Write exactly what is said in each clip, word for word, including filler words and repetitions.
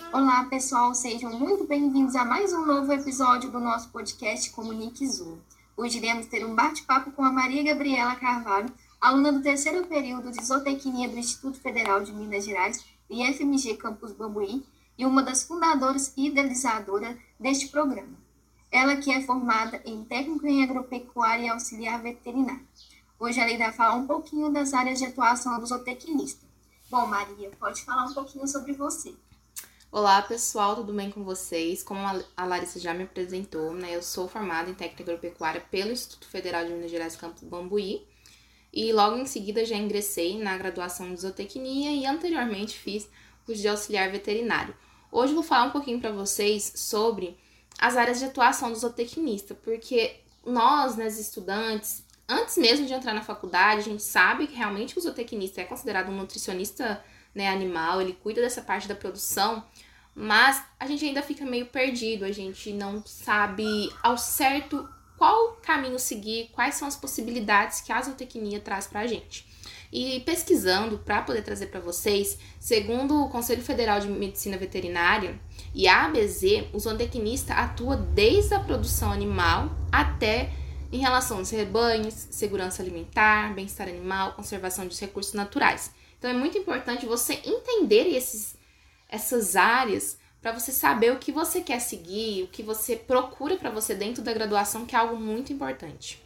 Olá, pessoal, sejam muito bem-vindos a mais um novo episódio do nosso podcast Comunique Zoom. Hoje iremos ter um bate-papo com a Maria Gabriela Carvalho, aluna do terceiro período de Zootecnia do Instituto Federal de Minas Gerais, I F M G Campus Bambuí, e uma das fundadoras e idealizadoras deste programa. Ela que é formada em técnico em agropecuária e auxiliar veterinário. Hoje ela irá falar um pouquinho das áreas de atuação do zootecnista. Bom, Maria, pode falar um pouquinho sobre você. Olá pessoal, tudo bem com vocês? Como a Larissa já me apresentou, né, eu sou formada em técnica agropecuária pelo Instituto Federal de Minas Gerais, Campus Bambuí, e logo em seguida já ingressei na graduação de zootecnia e anteriormente fiz curso de auxiliar veterinário. Hoje eu vou falar um pouquinho para vocês sobre as áreas de atuação do zootecnista, porque nós, né, estudantes, antes mesmo de entrar na faculdade, a gente sabe que realmente o zootecnista é considerado um nutricionista, né, animal, ele cuida dessa parte da produção, mas a gente ainda fica meio perdido, a gente não sabe ao certo qual caminho seguir, quais são as possibilidades que a zootecnia traz pra gente. E pesquisando para poder trazer para vocês, segundo o Conselho Federal de Medicina Veterinária e a A B Z, o zootecnista atua desde a produção animal até em relação aos rebanhos, segurança alimentar, bem-estar animal, conservação dos recursos naturais. Então é muito importante você entender esses, essas áreas para você saber o que você quer seguir, o que você procura para você dentro da graduação, que é algo muito importante.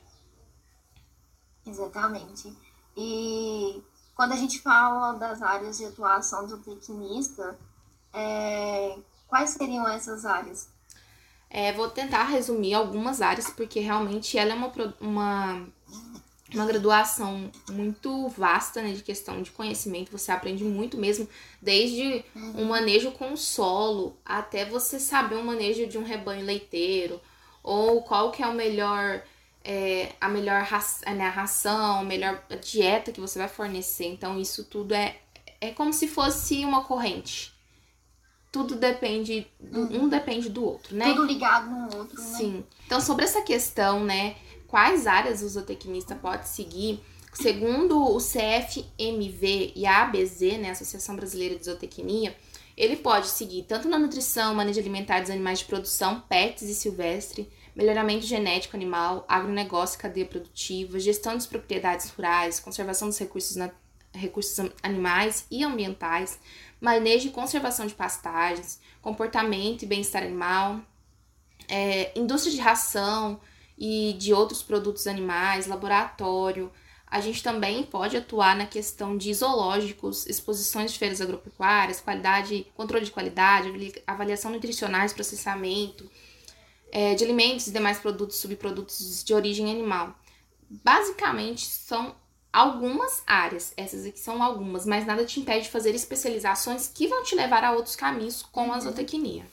Exatamente. E quando a gente fala das áreas de atuação do zootecnista, é, quais seriam essas áreas? É, vou tentar resumir algumas áreas, porque realmente ela é uma, uma, uma graduação muito vasta, né, de questão de conhecimento. Você aprende muito mesmo, desde um manejo com o solo, até você saber um manejo de um rebanho leiteiro, ou qual que é o melhor, é, a melhor ração, né, a ração, a melhor dieta que você vai fornecer. Então isso tudo é, é como se fosse uma corrente. Tudo depende, um depende do outro, né? Tudo ligado no outro, né? Sim. Então, sobre essa questão, né, quais áreas o zootecnista pode seguir, segundo o C F M V e a A B Z, né, Associação Brasileira de Zootecnia, ele pode seguir tanto na nutrição, manejo alimentar dos animais de produção, pets e silvestre, melhoramento genético animal, agronegócio e cadeia produtiva, gestão das propriedades rurais, conservação dos recursos, na, recursos animais e ambientais, manejo e conservação de pastagens, comportamento e bem-estar animal, é, indústria de ração e de outros produtos animais, laboratório. A gente também pode atuar na questão de zoológicos, exposições de feiras agropecuárias, qualidade, controle de qualidade, avaliação nutricionais, processamento, é, de alimentos e demais produtos, subprodutos de origem animal. Basicamente, são algumas áreas, essas aqui são algumas, mas nada te impede de fazer especializações que vão te levar a outros caminhos com a zootecnia.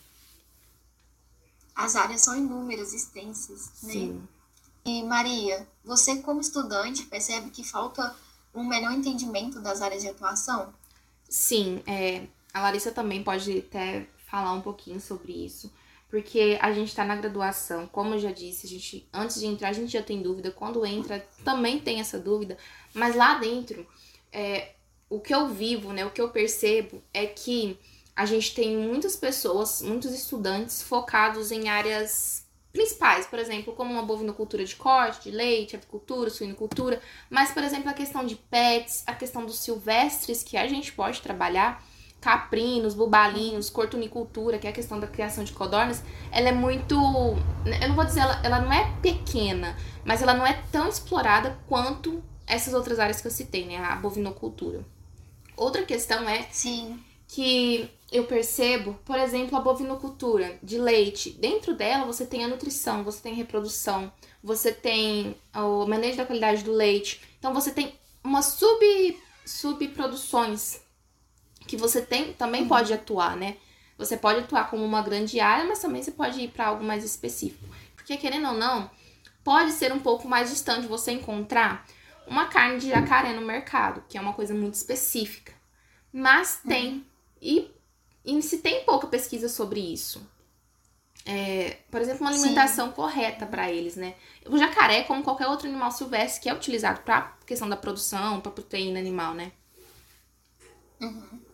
As áreas são inúmeras, extensas, né? Sim. E Maria, você como estudante percebe que falta um melhor entendimento das áreas de atuação? Sim, é, a Larissa também pode até falar um pouquinho sobre isso, porque a gente está na graduação, como eu já disse, a gente, antes de entrar a gente já tem dúvida, quando entra também tem essa dúvida, mas lá dentro, é, o que eu vivo, né, o que eu percebo é que a gente tem muitas pessoas, muitos estudantes focados em áreas principais, por exemplo, como uma bovinocultura de corte, de leite, avicultura, suinocultura, mas, por exemplo, a questão de pets, a questão dos silvestres que a gente pode trabalhar, caprinos, bubalinos, cortunicultura, que é a questão da criação de codornas, ela é muito, eu não vou dizer, ela, ela não é pequena, mas ela não é tão explorada quanto essas outras áreas que eu citei, né, a bovinocultura. Outra questão é Sim. que eu percebo, por exemplo, a bovinocultura de leite. Dentro dela você tem a nutrição, você tem a reprodução, você tem o manejo da qualidade do leite. Então você tem umas sub, subproduções que você tem, também uhum. pode atuar, né? Você pode atuar como uma grande área, mas também você pode ir para algo mais específico. Porque, querendo ou não, pode ser um pouco mais distante você encontrar uma carne de jacaré no mercado, que é uma coisa muito específica. Mas tem. Uhum. E, e se tem pouca pesquisa sobre isso. É, por exemplo, uma alimentação Sim. correta para eles, né? O jacaré, como qualquer outro animal silvestre, que é utilizado para questão da produção, para proteína animal, né? Uhum.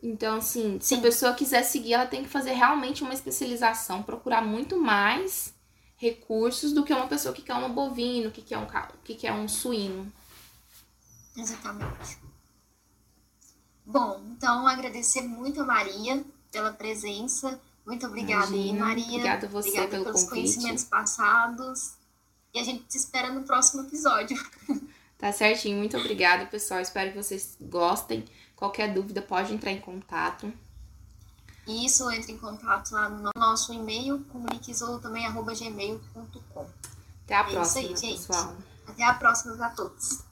Então, assim, se Sim. a pessoa quiser seguir, ela tem que fazer realmente uma especialização, procurar muito mais recursos do que uma pessoa que quer um bovino, que quer um, que quer um suíno. Exatamente. Bom, então agradecer muito a Maria pela presença. Muito obrigada, Imagina, Maria. obrigada a você obrigada pelo pelos convite. conhecimentos passados. E a gente te espera no próximo episódio. Tá certinho, muito obrigada, pessoal. Espero que vocês gostem. Qualquer dúvida pode entrar em contato. Isso, entre em contato lá no nosso e-mail, comuniquezou também, arroba gmail ponto com. Até a É próxima, isso aí, gente. pessoal. Até a próxima a todos.